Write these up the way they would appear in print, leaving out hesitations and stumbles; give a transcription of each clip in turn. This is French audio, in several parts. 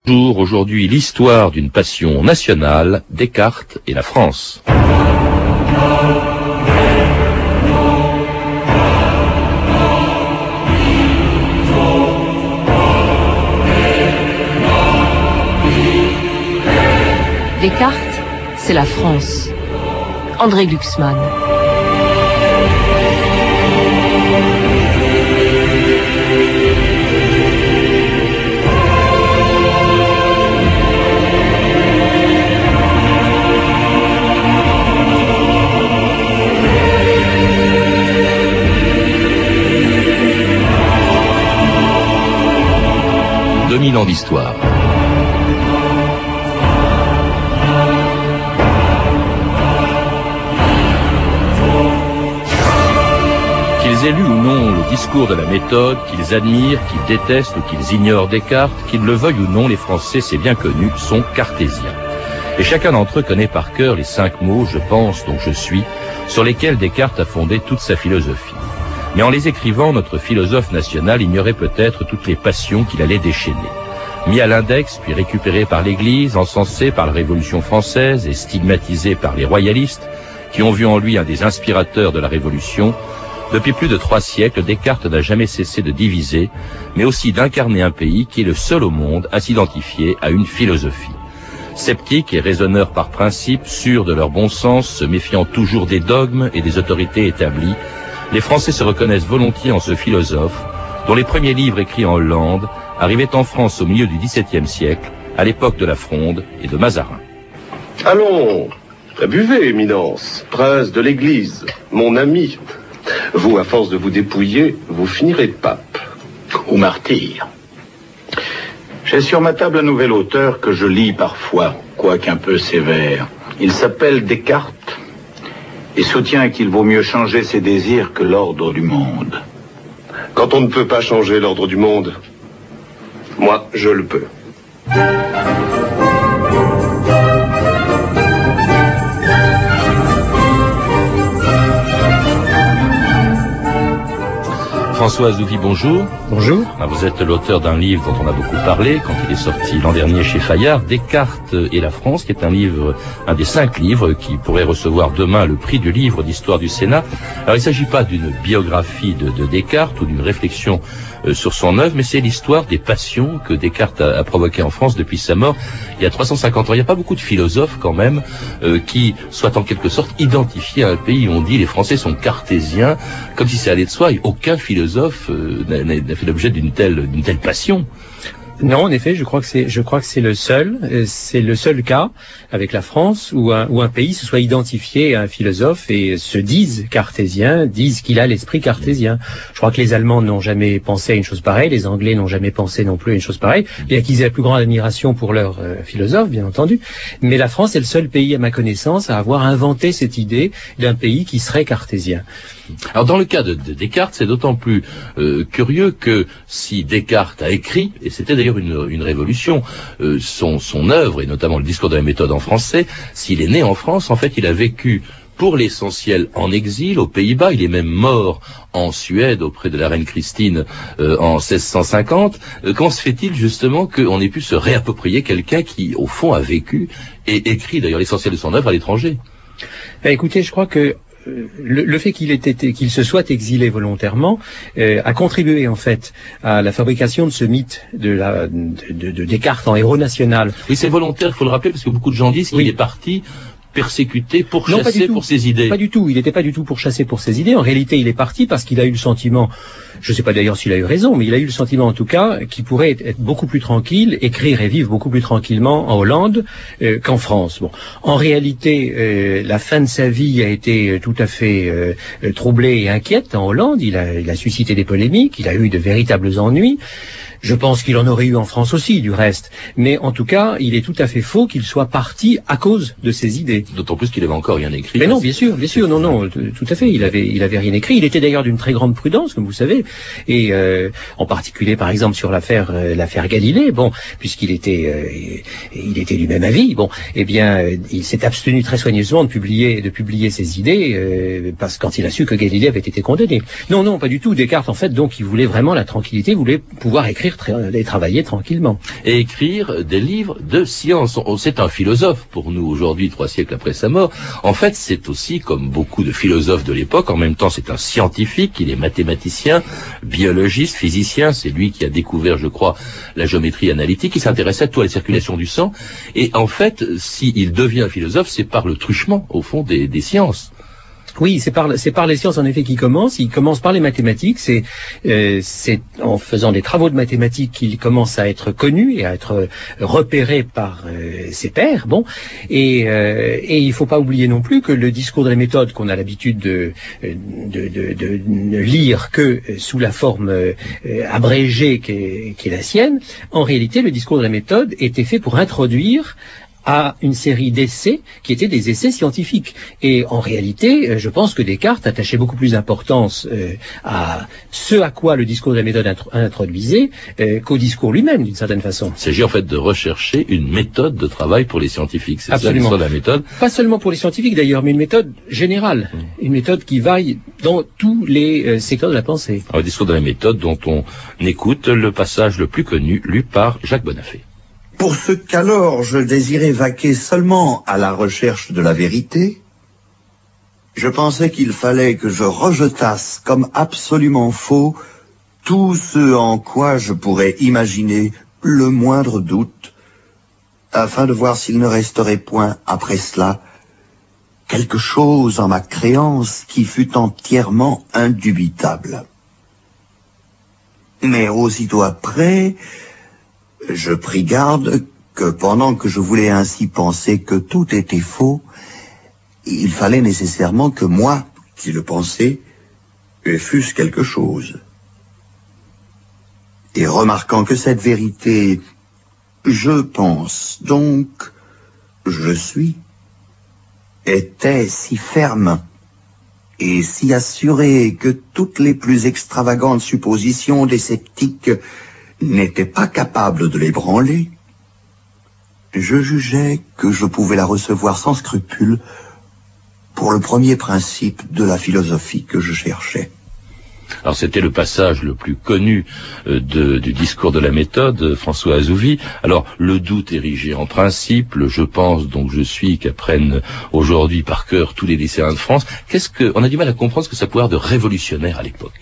Aujourd'hui, l'histoire d'une passion nationale, Descartes et la France. Descartes, c'est la France. André Glucksmann. Dominant d'histoire. Qu'ils aient lu ou non le discours de la méthode, qu'ils admirent, qu'ils détestent ou qu'ils ignorent Descartes, qu'ils le veuillent ou non, les Français, c'est bien connu, sont cartésiens. Et chacun d'entre eux connaît par cœur les 5 mots « je pense, donc je suis » sur lesquels Descartes a fondé toute sa philosophie. Mais en les écrivant, notre philosophe national ignorait peut-être toutes les passions qu'il allait déchaîner. Mis à l'index, puis récupéré par l'Église, encensé par la Révolution française et stigmatisé par les royalistes, qui ont vu en lui un des inspirateurs de la Révolution, depuis plus de 3 siècles, Descartes n'a jamais cessé de diviser, mais aussi d'incarner un pays qui est le seul au monde à s'identifier à une philosophie. Sceptiques et raisonneurs par principe, sûrs de leur bon sens, se méfiant toujours des dogmes et des autorités établies, les Français se reconnaissent volontiers en ce philosophe, dont les premiers livres écrits en Hollande arrivaient en France au milieu du XVIIe siècle, à l'époque de la Fronde et de Mazarin. Allons, buvez, éminence, prince de l'Église, mon ami. Vous, à force de vous dépouiller, vous finirez pape. Ou martyr. J'ai sur ma table un nouvel auteur que je lis parfois, quoique un peu sévère. Il s'appelle Descartes et soutient qu'il vaut mieux changer ses désirs que l'ordre du monde. Quand on ne peut pas changer l'ordre du monde, moi, je le peux. François Zouvi, bonjour. Bonjour. Vous êtes l'auteur d'un livre dont on a beaucoup parlé quand il est sorti l'an dernier chez Fayard, Descartes et la France, qui est un des 5 livres qui pourrait recevoir demain le prix du livre d'histoire du Sénat. Alors il ne s'agit pas d'une biographie de Descartes ou d'une réflexion sur son œuvre, mais c'est l'histoire des passions que Descartes a provoquées en France depuis sa mort il y a 350 ans. Il n'y a pas beaucoup de philosophes quand même qui soient en quelque sorte identifiés à un pays où on dit les Français sont cartésiens, comme si ça allait de soi, et aucun philosophe n'a fait l'objet d'une telle passion. Non, en effet, je crois que c'est le seul cas avec la France où un pays se soit identifié à un philosophe et se dise cartésien, disent qu'il a l'esprit cartésien. Je crois que les Allemands n'ont jamais pensé à une chose pareille, les Anglais n'ont jamais pensé non plus à une chose pareille, bien qu'ils aient la plus grande admiration pour leur philosophe, bien entendu. Mais la France est le seul pays, à ma connaissance, à avoir inventé cette idée d'un pays qui serait cartésien. Alors dans le cas de Descartes, c'est d'autant plus curieux que si Descartes a écrit, et c'était d'ailleurs une révolution, son œuvre, et notamment le discours de la méthode en français, s'il est né en France, en fait il a vécu pour l'essentiel en exil aux Pays-Bas, il est même mort en Suède auprès de la reine Christine en 1650. Comment se fait-il justement qu'on ait pu se réapproprier quelqu'un qui au fond a vécu et écrit d'ailleurs l'essentiel de son œuvre à l'étranger? Écoutez, je crois que le fait qu'il se soit exilé volontairement a contribué en fait à la fabrication de ce mythe de Descartes en héros national. Oui, c'est volontaire, il faut le rappeler, parce que beaucoup de gens disent qu'il est parti persécuté, pourchassé pour ses idées. Pas du tout, il n'était pas du tout pourchassé pour ses idées. En réalité, il est parti parce qu'il a eu le sentiment, je ne sais pas d'ailleurs s'il a eu raison, mais il a eu le sentiment en tout cas qu'il pourrait être beaucoup plus tranquille, écrire et vivre beaucoup plus tranquillement en Hollande qu'en France. Bon, en réalité, la fin de sa vie a été tout à fait troublée et inquiète en Hollande. Il a suscité des polémiques, il a eu de véritables ennuis. Je pense qu'il en aurait eu en France aussi, du reste. Mais en tout cas, il est tout à fait faux qu'il soit parti à cause de ses idées. D'autant plus qu'il avait encore rien écrit. Mais non, bien sûr, non, tout à fait. Il avait rien écrit. Il était d'ailleurs d'une très grande prudence, comme vous savez. Et en particulier, par exemple, sur l'affaire Galilée. Bon, puisqu'il était lui-même à vie. Bon, eh bien, il s'est abstenu très soigneusement de publier ses idées, parce que quand il a su que Galilée avait été condamné. Non, pas du tout. Descartes, en fait, donc, il voulait vraiment la tranquillité, il voulait pouvoir écrire écrire et travailler tranquillement. Et écrire des livres de science. C'est un philosophe pour nous aujourd'hui, 3 siècles après sa mort. En fait, c'est aussi, comme beaucoup de philosophes de l'époque, en même temps c'est un scientifique, il est mathématicien, biologiste, physicien, c'est lui qui a découvert, je crois, la géométrie analytique, il s'intéressait à tout à la circulation du sang, et en fait, s'il devient philosophe, c'est par le truchement, au fond, des sciences. Oui, c'est par les sciences en effet qu'il commence. Il commence par les mathématiques. C'est en faisant des travaux de mathématiques qu'il commence à être connu et à être repéré par ses pairs. Bon, et il faut pas oublier non plus que le discours de la méthode qu'on a l'habitude de lire que sous la forme abrégée qu'est la sienne, en réalité, le discours de la méthode était fait pour introduire à une série d'essais qui étaient des essais scientifiques. Et en réalité, je pense que Descartes attachait beaucoup plus d'importance à ce à quoi le discours de la méthode introduisait qu'au discours lui-même, d'une certaine façon. Il s'agit en fait de rechercher une méthode de travail pour les scientifiques. C'est absolument ça, l'histoire de la méthode. Pas seulement pour les scientifiques d'ailleurs, mais une méthode générale. Une méthode qui vaille dans tous les secteurs de la pensée. Alors, le discours de la méthode dont on écoute le passage le plus connu, lu par Jacques Bonafé. Pour ce qu'alors je désirais vaquer seulement à la recherche de la vérité, je pensais qu'il fallait que je rejetasse comme absolument faux tout ce en quoi je pourrais imaginer le moindre doute, afin de voir s'il ne resterait point, après cela, quelque chose en ma créance qui fût entièrement indubitable. Mais aussitôt après, je pris garde que pendant que je voulais ainsi penser que tout était faux, il fallait nécessairement que moi, qui le pensais, fût-ce quelque chose. Et remarquant que cette vérité, je pense, donc je suis, était si ferme et si assurée que toutes les plus extravagantes suppositions des sceptiques n'était pas capable de l'ébranler, je jugeais que je pouvais la recevoir sans scrupule pour le premier principe de la philosophie que je cherchais. Alors c'était le passage le plus connu du discours de la méthode, François Azouvi. Alors le doute érigé en principe, le je pense donc je suis qu'apprennent aujourd'hui par cœur tous les lycéens de France. On a du mal à comprendre ce que ça pouvait avoir de révolutionnaire à l'époque.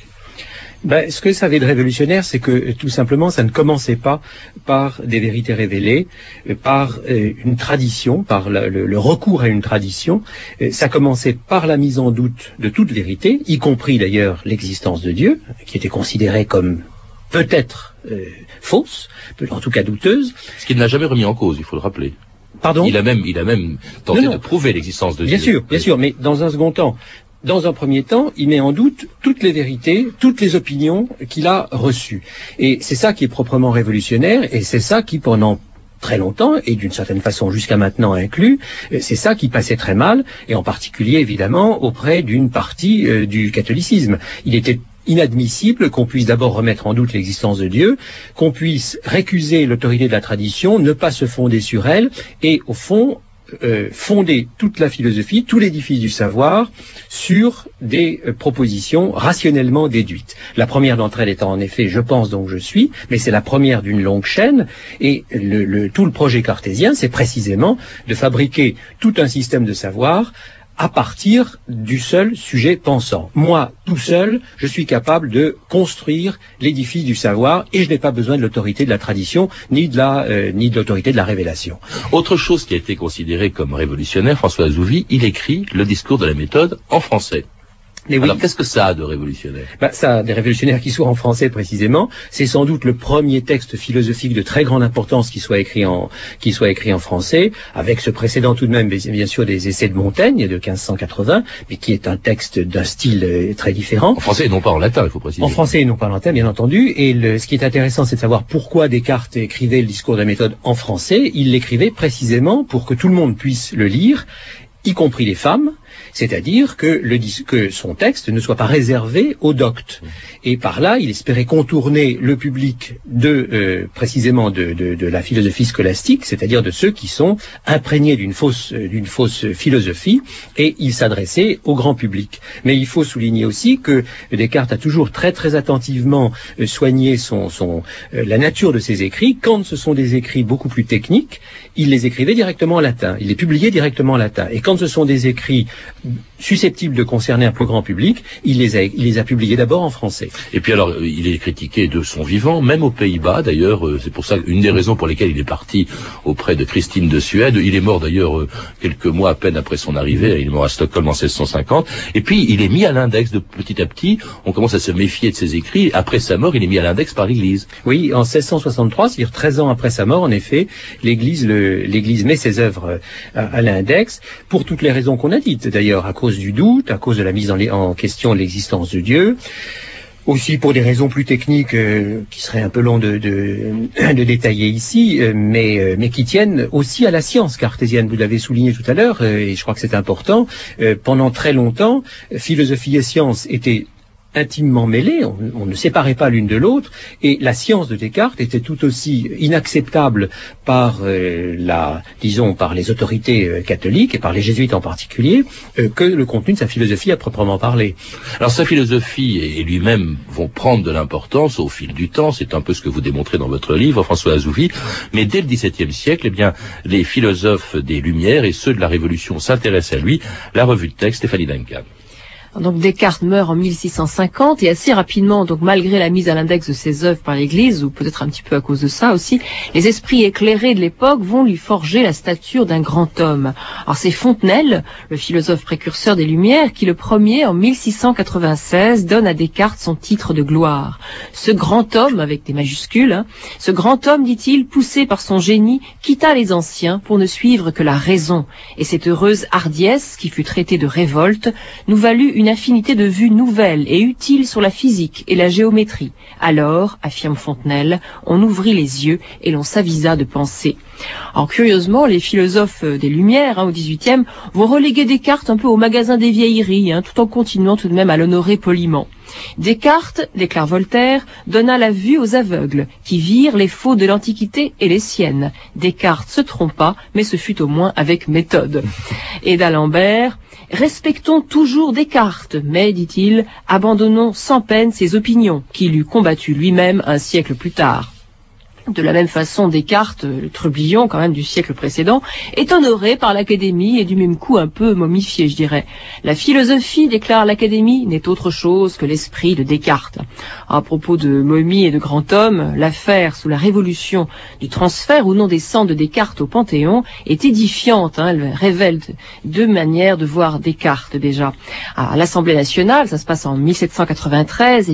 Ce que ça avait de révolutionnaire, c'est que tout simplement, ça ne commençait pas par des vérités révélées, par une tradition, par le recours à une tradition. Ça commençait par la mise en doute de toute vérité, y compris d'ailleurs l'existence de Dieu, qui était considérée comme peut-être fausse, en tout cas douteuse. Ce qu'il n'a jamais remis en cause, il faut le rappeler. Pardon ? Il a même tenté de prouver l'existence de Dieu. Bien sûr, mais dans un second temps. Dans un premier temps, il met en doute toutes les vérités, toutes les opinions qu'il a reçues. Et c'est ça qui est proprement révolutionnaire, et c'est ça qui, pendant très longtemps, et d'une certaine façon jusqu'à maintenant inclus, c'est ça qui passait très mal, et en particulier, évidemment, auprès d'une partie du catholicisme. Il était inadmissible qu'on puisse d'abord remettre en doute l'existence de Dieu, qu'on puisse récuser l'autorité de la tradition, ne pas se fonder sur elle, et au fond, fonder toute la philosophie, tout l'édifice du savoir sur des propositions rationnellement déduites. La première d'entre elles étant en effet je pense donc je suis, mais c'est la première d'une longue chaîne, et tout le projet cartésien, c'est précisément de fabriquer tout un système de savoir à partir du seul sujet pensant. Moi, tout seul, je suis capable de construire l'édifice du savoir et je n'ai pas besoin de l'autorité de la tradition ni de l'autorité de la révélation. Autre chose qui a été considérée comme révolutionnaire, François Azouvi, il écrit le discours de la méthode en français. Mais oui. Alors, qu'est-ce que ça a de révolutionnaire ? Ça a des révolutionnaires qui soient en français précisément. C'est sans doute le premier texte philosophique de très grande importance qui soit écrit en français, avec ce précédent tout de même, bien sûr, des essais de Montaigne de 1580, mais qui est un texte d'un style très différent. En français et non pas en latin, il faut préciser. En français et non pas en latin, bien entendu. Et ce qui est intéressant, c'est de savoir pourquoi Descartes écrivait le discours de la méthode en français. Il l'écrivait précisément pour que tout le monde puisse le lire, y compris les femmes, c'est-à-dire que son texte ne soit pas réservé aux doctes. Et par là, il espérait contourner le public précisément de la philosophie scolastique, c'est-à-dire de ceux qui sont imprégnés d'une fausse philosophie, et il s'adressait au grand public. Mais il faut souligner aussi que Descartes a toujours très très attentivement soigné la nature de ses écrits. Quand ce sont des écrits beaucoup plus techniques, il les écrivait directement en latin, il les publiait directement en latin. Et quand ce sont des écrits susceptibles de concerner un plus grand public, il les a publiés d'abord en français. Et puis alors, il est critiqué de son vivant, même aux Pays-Bas d'ailleurs, c'est pour ça une des raisons pour lesquelles il est parti auprès de Christine de Suède. Il est mort d'ailleurs quelques mois à peine après son arrivée, il est mort à Stockholm en 1650, et puis il est mis à l'index de petit à petit, on commence à se méfier de ses écrits, après sa mort il est mis à l'index par l'Église. Oui, en 1663, c'est-à-dire 13 ans après sa mort, en effet, l'Église met ses œuvres à l'index, pour toutes les raisons qu'on a dites, d'ailleurs, à cause du doute, à cause de la mise en question de l'existence de Dieu, aussi pour des raisons plus techniques qui seraient un peu long de détailler ici, mais qui tiennent aussi à la science cartésienne. Vous l'avez souligné tout à l'heure, et je crois que c'est important. Pendant très longtemps, philosophie et science étaient intimement mêlées, on ne séparait pas l'une de l'autre, et la science de Descartes était tout aussi inacceptable par les autorités catholiques et par les jésuites en particulier, que le contenu de sa philosophie à proprement parler. Alors sa philosophie et lui-même vont prendre de l'importance au fil du temps, c'est un peu ce que vous démontrez dans votre livre, François Azouvi, mais dès le XVIIe siècle, eh bien, les philosophes des Lumières et ceux de la Révolution s'intéressent à lui. La revue de texte, Stéphanie Duncan. Donc Descartes meurt en 1650 et assez rapidement, donc malgré la mise à l'index de ses œuvres par l'Église, ou peut-être un petit peu à cause de ça aussi, les esprits éclairés de l'époque vont lui forger la stature d'un grand homme. Alors c'est Fontenelle, le philosophe précurseur des Lumières, qui le premier, en 1696, donne à Descartes son titre de gloire. Ce grand homme, avec des majuscules, ce grand homme, dit-il, poussé par son génie, quitta les anciens pour ne suivre que la raison. Et cette heureuse hardiesse, qui fut traitée de révolte, nous valut une infinité de vues nouvelles et utiles sur la physique et la géométrie. Alors, affirme Fontenelle, on ouvrit les yeux et l'on s'avisa de penser. Alors curieusement, les philosophes des Lumières, au XVIIIe, vont reléguer Descartes un peu au magasin des vieilleries, tout en continuant tout de même à l'honorer poliment. Descartes, déclare Voltaire, donna la vue aux aveugles, qui virent les faux de l'Antiquité et les siennes. Descartes se trompa, mais ce fut au moins avec méthode. Et d'Alembert, respectons toujours Descartes, mais, dit-il, abandonnons sans peine ses opinions, qu'il eût combattues lui-même un siècle plus tard. De la même façon, Descartes, le trublion quand même du siècle précédent, est honoré par l'Académie et du même coup un peu momifié, je dirais. La philosophie, déclare l'Académie, n'est autre chose que l'esprit de Descartes. À propos de momie et de grand homme, l'affaire sous la Révolution du transfert ou non des cendres de Descartes au Panthéon est édifiante. Elle révèle deux manières de voir Descartes déjà. À l'Assemblée nationale, ça se passe en 1793 et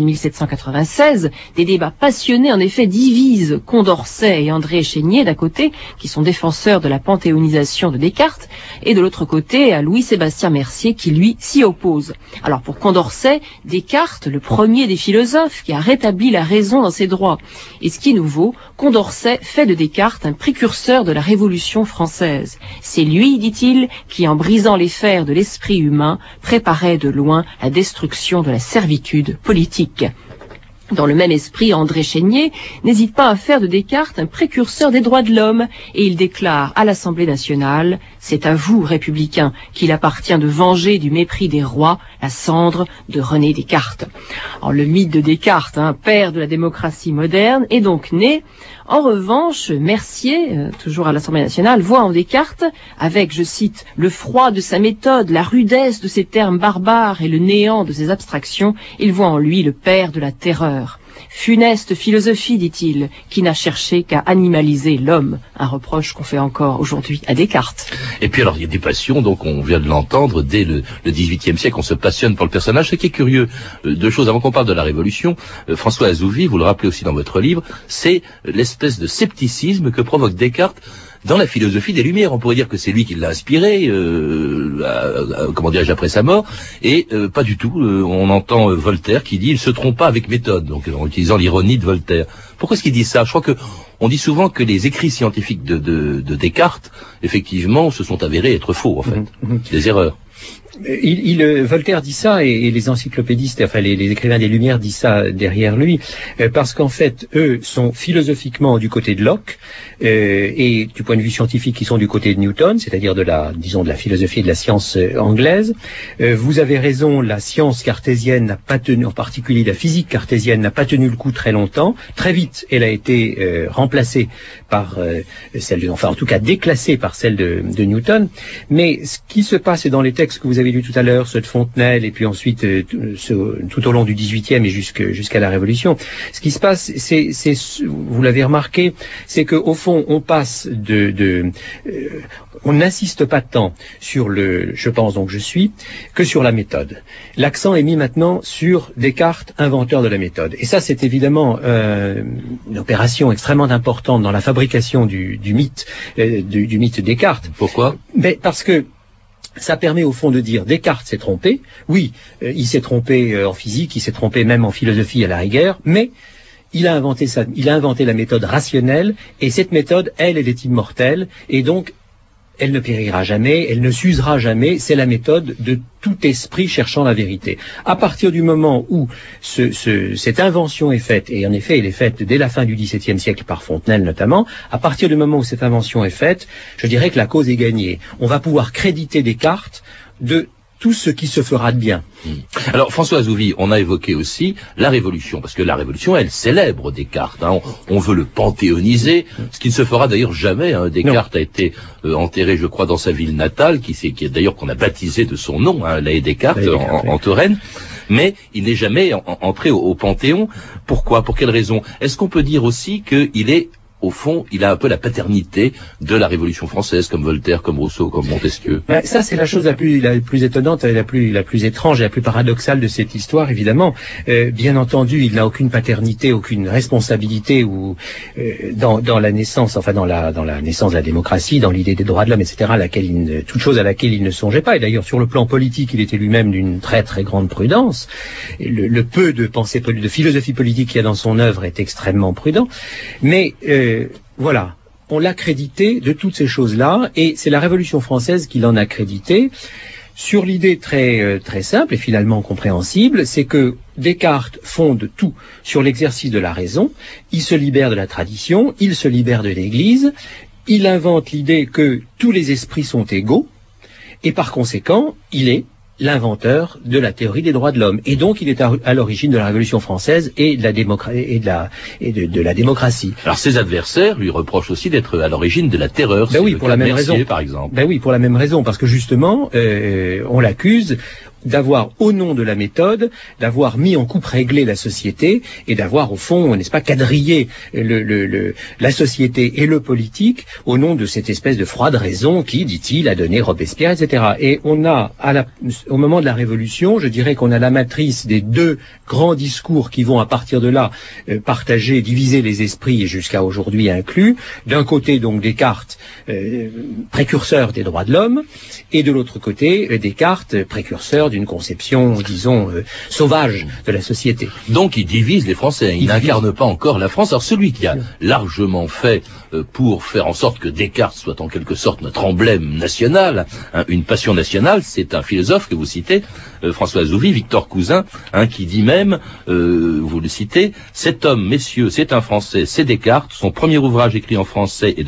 1796, des débats passionnés en effet divisent Condorcet et André Chénier d'un côté, qui sont défenseurs de la panthéonisation de Descartes, et de l'autre côté à Louis-Sébastien Mercier qui lui s'y oppose. Alors pour Condorcet, Descartes, le premier des philosophes qui a rétabli la raison dans ses droits. Et ce qui est nouveau, Condorcet fait de Descartes un précurseur de la Révolution française. C'est lui, dit-il, qui en brisant les fers de l'esprit humain, préparait de loin la destruction de la servitude politique. Dans le même esprit, André Chénier n'hésite pas à faire de Descartes un précurseur des droits de l'homme et il déclare à l'Assemblée nationale « C'est à vous, républicains, qu'il appartient de venger du mépris des rois la cendre de René Descartes. » Alors, le mythe de Descartes, père de la démocratie moderne, est donc né. En revanche, Mercier, toujours à l'Assemblée nationale, voit en Descartes, avec, je cite, le froid de sa méthode, la rudesse de ses termes barbares et le néant de ses abstractions, il voit en lui le père de la terreur. Funeste philosophie, dit-il, qui n'a cherché qu'à animaliser l'homme, un reproche qu'on fait encore aujourd'hui à Descartes. Et puis alors il y a des passions, donc on vient de l'entendre, dès le XVIIIe siècle, on se passionne pour le personnage. Ce qui est curieux, deux choses, avant qu'on parle de la Révolution, François Azouvi, vous le rappelez aussi dans votre livre, c'est l'espèce de scepticisme que provoque Descartes dans la philosophie des Lumières. On pourrait dire que c'est lui qui l'a inspiré, comment dirais-je, après sa mort, et pas du tout. On entend Voltaire qui dit « il se trompe pas avec méthode », donc en utilisant l'ironie de Voltaire. Pourquoi est-ce qu'il dit ça? Je crois que on dit souvent que les écrits scientifiques de Descartes, effectivement, se sont avérés être faux, en fait. Des erreurs. Voltaire dit ça, et les encyclopédistes, enfin les écrivains des Lumières disent ça derrière lui, parce qu'en fait, eux sont philosophiquement du côté de Locke, et du point de vue scientifique, ils sont du côté de Newton, c'est-à-dire de la philosophie et de la science anglaise. Vous avez raison, la science cartésienne n'a pas tenu, en particulier la physique cartésienne n'a pas tenu le coup très longtemps. Très vite, elle a été remplacée par en tout cas déclassée par celle de Newton. Mais ce qui se passe dans les textes que vous avez lus tout à l'heure, ceux de Fontenelle, et puis ensuite tout au long du XVIIIe et jusqu'à la Révolution, ce qui se passe, vous l'avez remarqué, c'est que au fond, on passe on n'insiste pas tant sur je pense donc je suis, que sur la méthode. L'accent est mis maintenant sur Descartes, inventeur de la méthode. Et ça, c'est évidemment une opération extrêmement importante dans la fabrication du mythe Descartes. Pourquoi ? Parce que ça permet au fond de dire Descartes s'est trompé. Oui, il s'est trompé en physique, il s'est trompé même en philosophie à la rigueur, mais il a inventé la méthode rationnelle, et cette méthode, elle est immortelle, et donc elle ne périra jamais, elle ne s'usera jamais, c'est la méthode de tout esprit cherchant la vérité. À partir du moment où cette invention est faite, et en effet elle est faite dès la fin du XVIIe siècle par Fontenelle notamment, à partir du moment où cette invention est faite, je dirais que la cause est gagnée. On va pouvoir créditer Descartes de tout ce qui se fera de bien. Alors François Azouvi, on a évoqué aussi la Révolution, parce que la Révolution, elle célèbre Descartes. On veut le panthéoniser, ce qui ne se fera d'ailleurs jamais. Descartes a été enterré, je crois, dans sa ville natale, qui est d'ailleurs qu'on a baptisé de son nom, la haie Descartes, en Touraine. Mais il n'est jamais entré au Panthéon. Pourquoi ? Pour quelle raison ? Est-ce qu'on peut dire aussi qu'il est, au fond, il a un peu la paternité de la Révolution française, comme Voltaire, comme Rousseau, comme Montesquieu. Ça, c'est la chose la plus étonnante, la plus étrange et la plus paradoxale de cette histoire, évidemment. Bien entendu, il n'a aucune paternité, aucune responsabilité dans la naissance, enfin dans la naissance de la démocratie, dans l'idée des droits de l'homme, etc., toute chose à laquelle il ne songeait pas. Et d'ailleurs, sur le plan politique, il était lui-même d'une très très grande prudence. Et le peu de pensée, de philosophie politique qu'il y a dans son œuvre est extrêmement prudent. Mais voilà, on l'a crédité de toutes ces choses-là, et c'est la Révolution française qui l'en a crédité sur l'idée très très simple et finalement compréhensible, c'est que Descartes fonde tout sur l'exercice de la raison, il se libère de la tradition, il se libère de l'Église, il invente l'idée que tous les esprits sont égaux, et par conséquent, il est l'inventeur de la théorie des droits de l'homme. Et donc, il est à l'origine de la Révolution française et de la démocratie. Alors, ses adversaires lui reprochent aussi d'être à l'origine de la terreur. Pour la même raison, par exemple. Oui, pour la même raison, parce que justement, on l'accuse d'avoir, au nom de la méthode, d'avoir mis en coupe réglée la société et d'avoir, au fond, n'est-ce pas, quadrillé la société et le politique au nom de cette espèce de froide raison qui, dit-il, a donné Robespierre, etc. Et on a, au moment de la Révolution, je dirais qu'on a la matrice des deux grands discours qui vont, à partir de là, partager, diviser les esprits, et jusqu'à aujourd'hui inclus. D'un côté, donc, Descartes, précurseur des droits de l'homme, et de l'autre côté, Descartes, précurseur d'une conception, disons, sauvage de la société. Donc il divise les Français, il n'incarne pas encore la France. Alors celui qui a largement fait pour faire en sorte que Descartes soit en quelque sorte notre emblème national, une passion nationale, c'est un philosophe que vous citez, François Azouvi, Victor Cousin, qui dit même, vous le citez, cet homme, messieurs, c'est un Français, c'est Descartes, son premier ouvrage écrit en français est de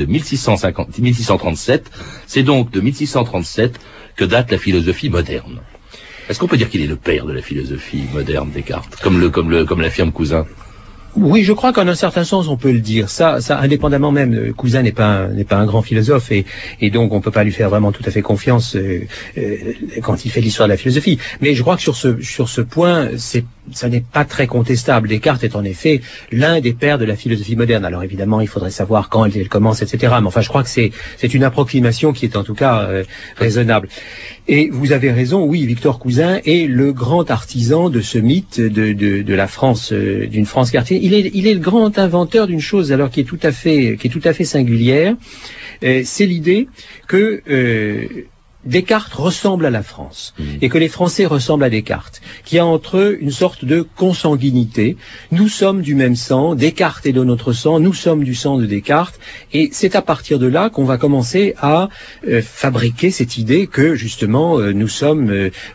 1637, c'est donc de 1637 que date la philosophie moderne. Est-ce qu'on peut dire qu'il est le père de la philosophie moderne, Descartes, comme l'affirme Cousin? Oui, je crois qu'en un certain sens, on peut le dire. Ça, indépendamment même, Cousin n'est pas un grand philosophe, et donc on peut pas lui faire vraiment tout à fait confiance quand il fait l'histoire de la philosophie. Mais je crois que sur ce point, ça n'est pas très contestable. Descartes est en effet l'un des pères de la philosophie moderne. Alors évidemment, il faudrait savoir quand elle commence, etc. Mais enfin, je crois que c'est une approximation qui est en tout cas raisonnable. Et vous avez raison, oui, Victor Cousin est le grand artisan de ce mythe de la France, d'une France cartésienne. Il est le grand inventeur d'une chose alors qui est tout à fait singulière. C'est l'idée que Descartes ressemble à la France et que les Français ressemblent à Descartes, qu'il y a entre eux une sorte de consanguinité. Nous sommes du même sang, Descartes est de notre sang, nous sommes du sang de Descartes, et c'est à partir de là qu'on va commencer à fabriquer cette idée que justement nous sommes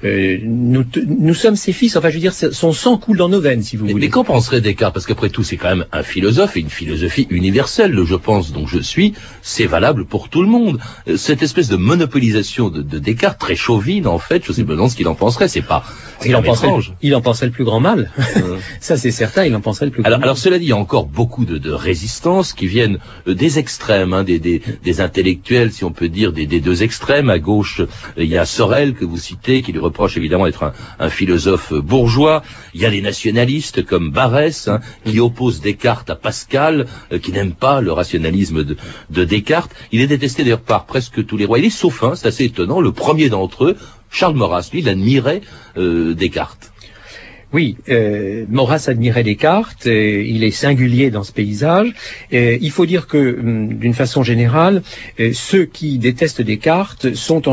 ses fils. Enfin, je veux dire, son sang coule dans nos veines, si vous voulez. Mais qu'en penserait Descartes? Parce qu'après tout, c'est quand même un philosophe et une philosophie universelle. Le je pense donc je suis, c'est valable pour tout le monde. Cette espèce de monopolisation de Descartes, très chauvine en fait, je sais pas ce qu'il en penserait. C'est il en penserait le plus grand mal. Ça c'est certain, il en penserait le plus grand mal. Alors cela dit, il y a encore beaucoup de résistances qui viennent des extrêmes, hein, des intellectuels, si on peut dire, des deux extrêmes. À gauche, il y a Sorel que vous citez, qui lui reproche évidemment d'être un philosophe bourgeois. Il y a les nationalistes comme Barrès, hein, qui oppose Descartes à Pascal, qui n'aime pas le rationalisme de Descartes. Il est détesté d'ailleurs par presque tous les royalistes, sauf un, c'est assez étonnant, le premier d'entre eux, Charles Maurras, lui, il admirait Descartes. Oui, Maurras admirait Descartes, il est singulier dans ce paysage. Il faut dire que, d'une façon générale, ceux qui détestent Descartes sont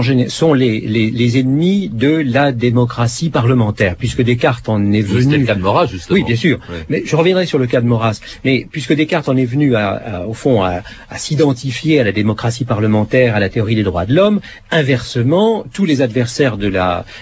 les ennemis de la démocratie parlementaire, puisque Descartes en est venu... C'était le cas de Maurras, justement. Oui, bien sûr. Oui. Mais je reviendrai sur le cas de Maurras. Mais puisque Descartes en est venu, au fond, à s'identifier à la démocratie parlementaire, à la théorie des droits de l'homme, inversement, tous les adversaires de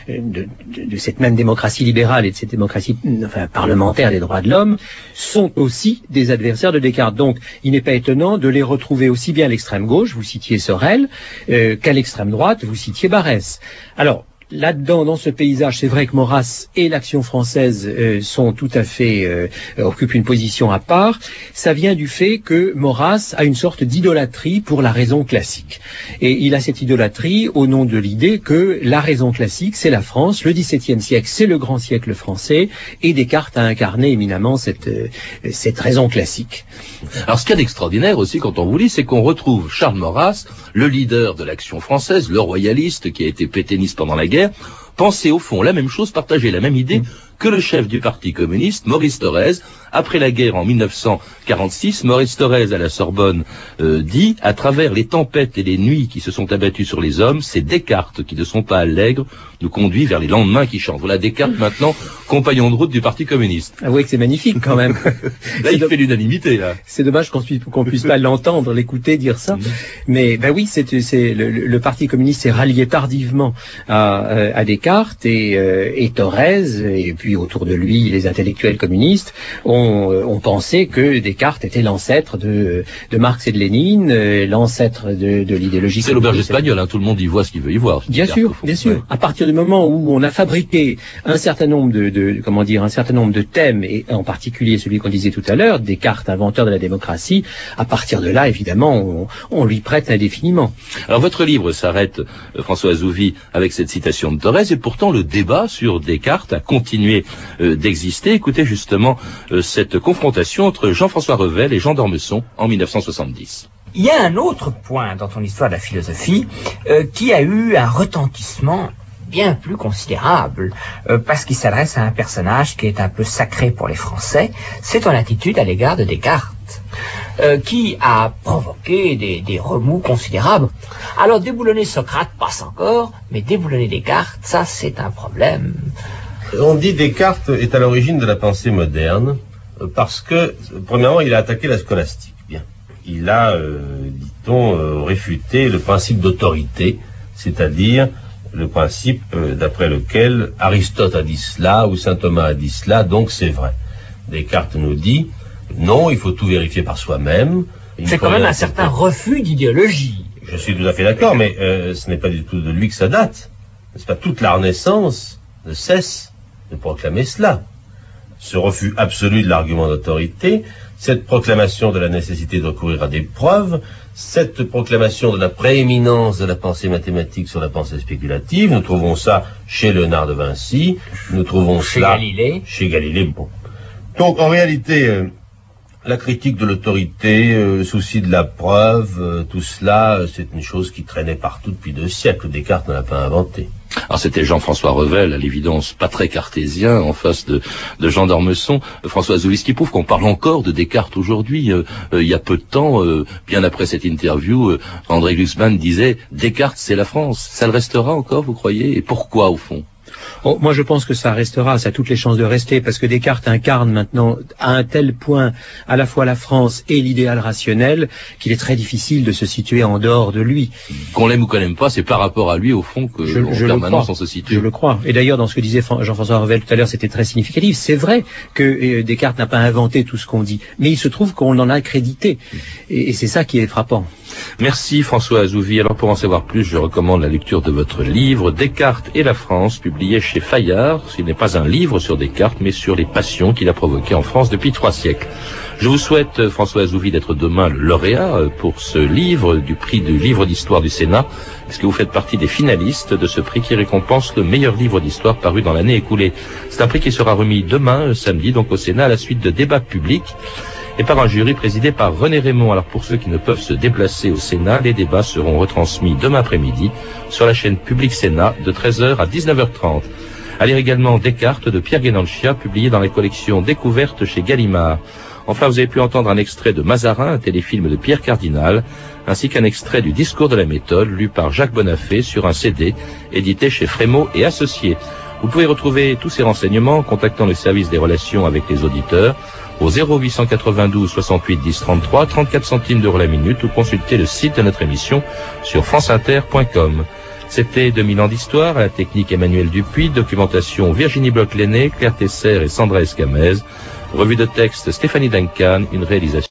cette même démocratie libérale et de cette démocratie parlementaire des droits de l'homme sont aussi des adversaires de Descartes. Donc, il n'est pas étonnant de les retrouver aussi bien à l'extrême gauche, vous citiez Sorel, qu'à l'extrême droite, vous citiez Barrès. Alors, là-dedans, dans ce paysage, c'est vrai que Maurras et l'Action française sont tout à fait occupent une position à part. Ça vient du fait que Maurras a une sorte d'idolâtrie pour la raison classique. Et il a cette idolâtrie au nom de l'idée que la raison classique, c'est la France, le XVIIe siècle, c'est le grand siècle français, et Descartes a incarné éminemment cette raison classique. Alors, ce qu'il y a d'extraordinaire aussi, quand on vous lit, c'est qu'on retrouve Charles Maurras, le leader de l'Action française, le royaliste qui a été pétainiste pendant la guerre, penser au fond la même chose, partager la même idée que le chef du Parti communiste, Maurice Thorez. Après la guerre en 1946, Maurice Thorez à la Sorbonne dit « À travers les tempêtes et les nuits qui se sont abattues sur les hommes, c'est Descartes qui ne sont pas allègres, nous conduit vers les lendemains qui chantent. » Voilà Descartes maintenant, compagnon de route du Parti communiste. Ah oui, que c'est magnifique quand même. Là, il fait l'unanimité, là. C'est dommage qu'on puisse pas l'entendre, l'écouter dire ça. Mais ben oui, le Parti communiste s'est rallié tardivement à Descartes et Thorez, et puis autour de lui, les intellectuels communistes ont pensé que Descartes était l'ancêtre de Marx et de Lénine, l'ancêtre de l'idéologie. C'est l'auberge espagnole, hein, tout le monde y voit ce qu'il veut y voir. Bien sûr. Ouais. À partir du moment où on a fabriqué un certain nombre de thèmes, et en particulier celui qu'on disait tout à l'heure, Descartes, inventeur de la démocratie, à partir de là, évidemment, on lui prête indéfiniment. Alors votre livre s'arrête, François Azouvi, avec cette citation de Thorez, et pourtant le débat sur Descartes a continué d'exister. Écoutez justement cette confrontation entre Jean-François Revel et Jean d'Ormesson en 1970. Il y a un autre point dans ton histoire de la philosophie qui a eu un retentissement bien plus considérable parce qu'il s'adresse à un personnage qui est un peu sacré pour les Français. C'est ton attitude à l'égard de Descartes qui a provoqué des remous considérables. Alors déboulonner Socrate passe encore, mais déboulonner Descartes, ça c'est un problème. On dit Descartes est à l'origine de la pensée moderne parce que, premièrement, il a attaqué la scolastique. Bien. Il a, dit-on, réfuté le principe d'autorité, c'est-à-dire le principe d'après lequel Aristote a dit cela ou saint Thomas a dit cela, donc c'est vrai. Descartes nous dit, non, il faut tout vérifier par soi-même. C'est quand même un certain refus d'idéologie. Je suis tout à fait d'accord, mais ce n'est pas du tout de lui que ça date. N'est-ce pas, toute la Renaissance ne cesse de proclamer cela. Ce refus absolu de l'argument d'autorité, cette proclamation de la nécessité de recourir à des preuves, cette proclamation de la prééminence de la pensée mathématique sur la pensée spéculative, nous trouvons ça chez Léonard de Vinci, nous trouvons cela chez Galilée. Bon. Donc en réalité, la critique de l'autorité, le souci de la preuve, tout cela, c'est une chose qui traînait partout depuis 2 siècles. Descartes ne l'a pas inventé. Alors c'était Jean-François Revel, à l'évidence pas très cartésien, en face de Jean d'Ormesson. François Azoulay, ce qui prouve qu'on parle encore de Descartes aujourd'hui. Il y a peu de temps, bien après cette interview, André Glucksmann disait « Descartes, c'est la France ». Ça le restera encore, vous croyez? Et pourquoi, au fond? Oh, moi, je pense que ça restera, ça a toutes les chances de rester, parce que Descartes incarne maintenant à un tel point à la fois la France et l'idéal rationnel qu'il est très difficile de se situer en dehors de lui. Qu'on l'aime ou qu'on l'aime pas, c'est par rapport à lui, au fond, que en permanence on se situe. Je le crois. Et d'ailleurs, dans ce que disait Jean-François Revel tout à l'heure, c'était très significatif. C'est vrai que Descartes n'a pas inventé tout ce qu'on dit, mais il se trouve qu'on en a crédité. Et c'est ça qui est frappant. Merci François Azouvi. Alors pour en savoir plus, je recommande la lecture de votre livre Descartes et la France, publié chez Fayard. Ce n'est pas un livre sur Descartes, mais sur les passions qu'il a provoquées en France depuis 3 siècles. Je vous souhaite, François Azouvi, d'être demain le lauréat pour ce livre du prix du livre d'histoire du Sénat, puisque vous faites partie des finalistes de ce prix qui récompense le meilleur livre d'histoire paru dans l'année écoulée. C'est un prix qui sera remis demain, samedi, donc au Sénat, à la suite de débats publics et par un jury présidé par René Raymond. Alors pour ceux qui ne peuvent se déplacer au Sénat, les débats seront retransmis demain après-midi sur la chaîne Public Sénat de 13h à 19h30. À lire également Descartes de Pierre Guénanchia, publié dans les collections Découvertes chez Gallimard. Enfin, vous avez pu entendre un extrait de Mazarin, un téléfilm de Pierre Cardinal, ainsi qu'un extrait du Discours de la méthode, lu par Jacques Bonafé sur un CD, édité chez Frémaux et Associés. Vous pouvez retrouver tous ces renseignements en contactant le service des relations avec les auditeurs au 0892 68 10 33, 34 centimes d'euros la minute, ou consulter le site de notre émission sur franceinter.com. C'était 2000 ans d'histoire, à la technique Emmanuel Dupuis, documentation Virginie Bloch-Lenné, Claire Tesser et Sandra Escamez, revue de texte Stéphanie Duncan, une réalisation